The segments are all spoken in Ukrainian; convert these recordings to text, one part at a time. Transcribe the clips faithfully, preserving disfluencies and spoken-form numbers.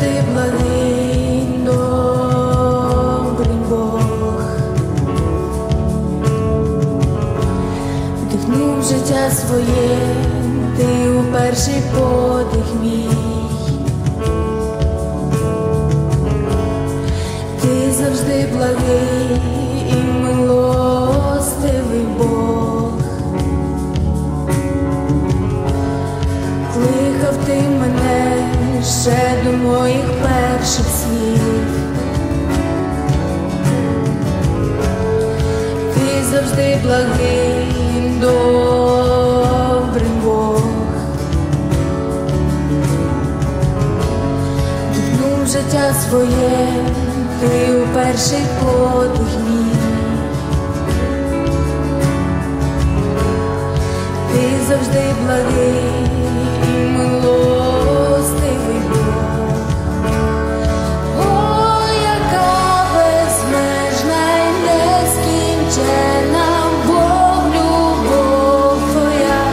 завжди благий, добрий Бог, вдихнув життя своє, ти у перший подих мій. Ти завжди благий і милостивий Бог. Кликав ти мене ще до моїх перших слів. Ти завжди благий, добрий Бог. Вдихнув життя своє, ти у перший подих мій. Ти завжди благий і милостивий Бог. О, яка безмежна й нескінченна Бог, любов твоя,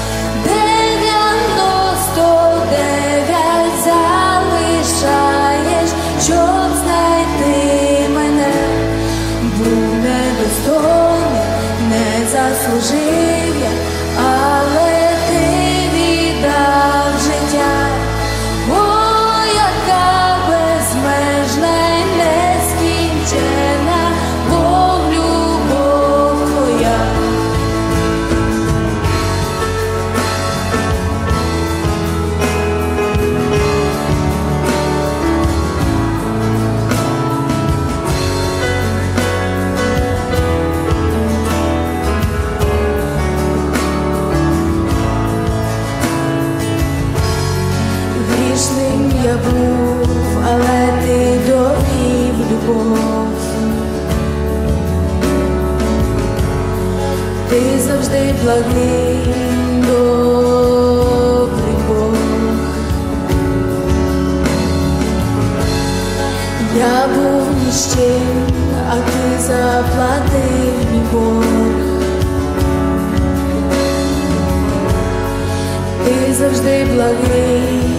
дев'яносто дев'ять залишаєш, щоб знайти мене. Був недостойний, не заслужив я, але ти віддав життя. О, яка безмежна й нескінченна Бог, любов твоя. Грішним я був, але ти довів любов. Ти завжди благий, добрий Бог. Я був ніщим, а ти заплатив мій борг. Ти завжди благий,